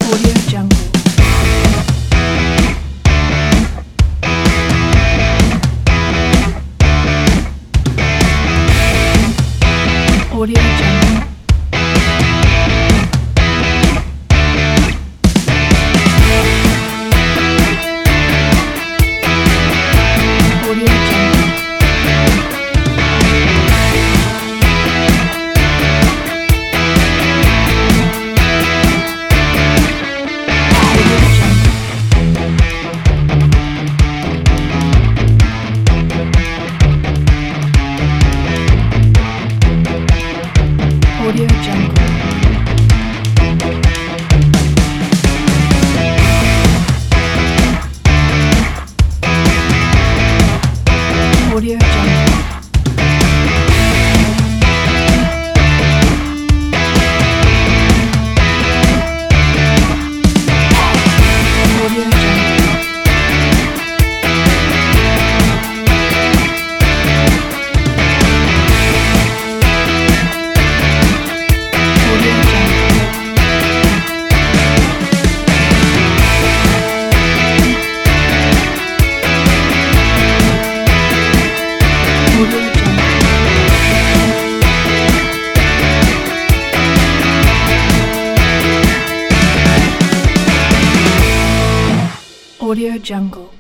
Audio Jungle. Audio Jungle. Audio Jungle. Audio Jungle. Audio Jungle. Audio Jungle. Audio Jungle. Audio Jungle.